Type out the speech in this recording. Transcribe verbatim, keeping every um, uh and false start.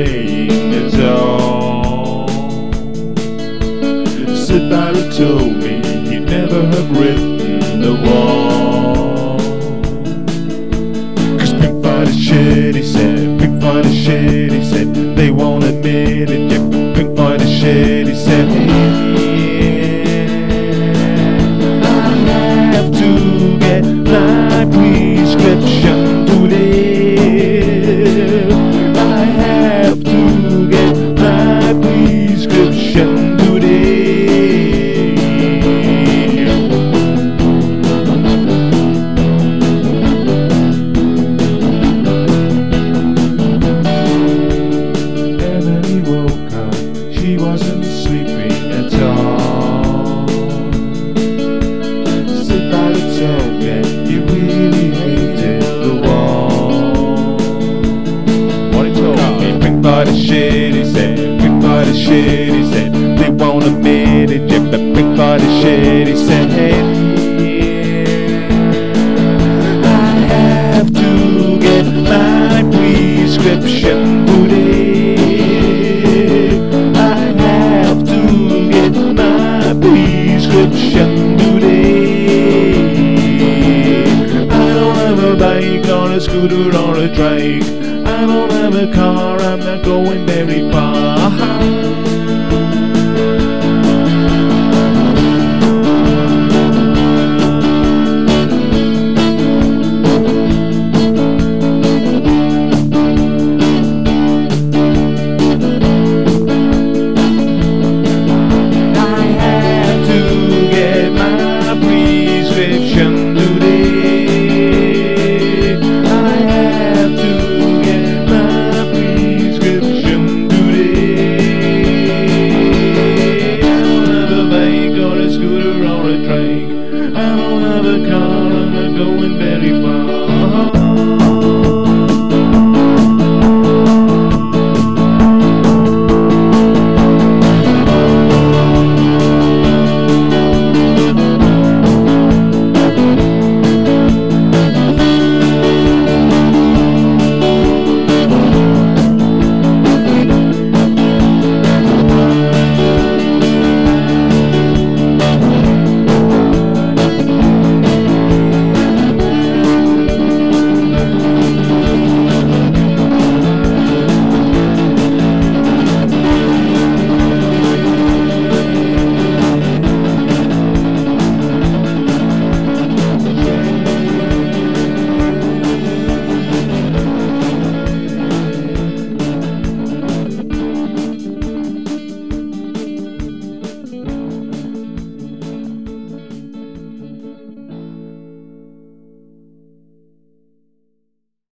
playing at all. Somebody told me he'd never have written the wall. Cause Pink Floyd is shit, he said. Pink Floyd is shit, he said. They won't admit it yet, but Pink Floyd is shit, he said. I have to get my prescription to live. I have to get my prescription to live. Emily woke up, she wasn't sleeping at all. Sit by the toilet, he really hated the wall. What he told me, Pink Floyd is shit, he said. Pink Floyd is shit, he said. They won't admit it yet, but Pink Floyd is shit, he said. I have to get my prescription today. I have to get my prescription today. I don't have a bike or a scooter or a trike. I don't have a car, I'm not going very far.